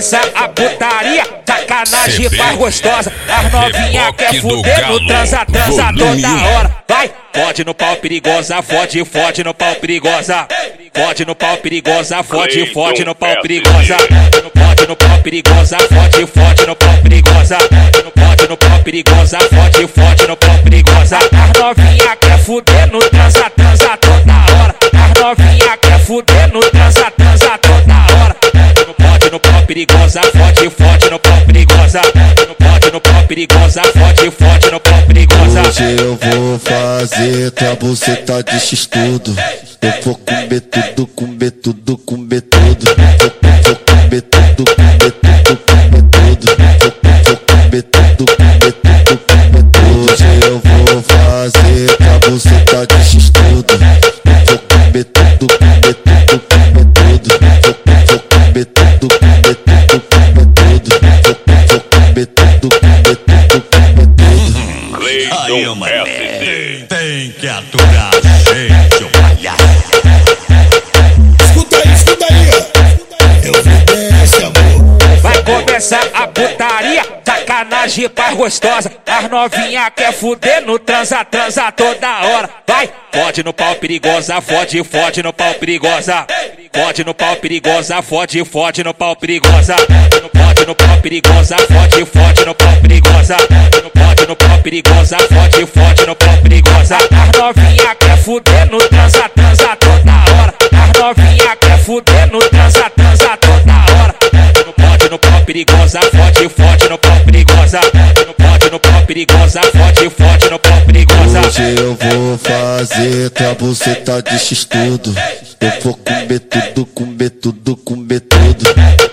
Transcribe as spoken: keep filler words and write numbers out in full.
começar a putaria, sacanagem mais gostosa. As novinha quer fuder no transa, transa toda hora. Vai, fode no pau perigosa, fode, fode no pau perigosa. Fode no pau perigosa, fode, fode no pau perigosa. Fode no pau perigosa, fode, fode no pau perigosa. Fode no pau perigosa, fode, fode no pau perigosa. As novinha quer fuder no transa, transa toda hora. As novinha quer fuder no transa, transa toda hora. Fode no pau perigosa, fode, fode no pau perigosa. Fode no pau perigosa, fode, fode no pau perigosa. Hoje eu vou fazer tua buceta de x-tudo. Eu vou comer tudo, comer tudo, comer tudo. Vou comer tudo, comer tudo, comer tudo. Vou comer tudo, comer tudo, comer tudo. Hoje eu vou fazer tua buceta de x-tudo. Eu vou comer tudo, comer tudo, comer tudo. Vou comer tudo, comer tudo, comer tudo. Vou comer tudo, comer tudo, comer tudo. Aí, ô mané, tem que aturar a gente, ô palhaço. Escuta aí, escuta aí, eu vou desse amor. Vai começar a putaria, sacanagem mais gostosa. As novinha quer fuder no transa, transa toda hora. Vai, fode no pau perigosa, fode, fode no pau perigosa. Fode no pau perigosa, fode, fode no pau perigosa. Fode no pau perigosa, fode, fode no pau perigosa. Fode no pau perigosa, fode, fode no pau perigosa. As novinha quer fuder no transa, transa toda hora. As novinha quer fuder no transa, transa toda hora. Fode no pau perigosa, fode, fode no pau perigosa. Fode no pau perigosa, fode, fode no pau perigosa. Hoje eu vou fazer tua buceta de x-tudo. Eu vou comer tudo, comer tudo, comer tudo.